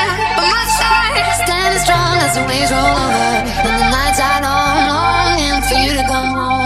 by my side, standing strong as the waves roll over. And the nights are long, longing for you to come home.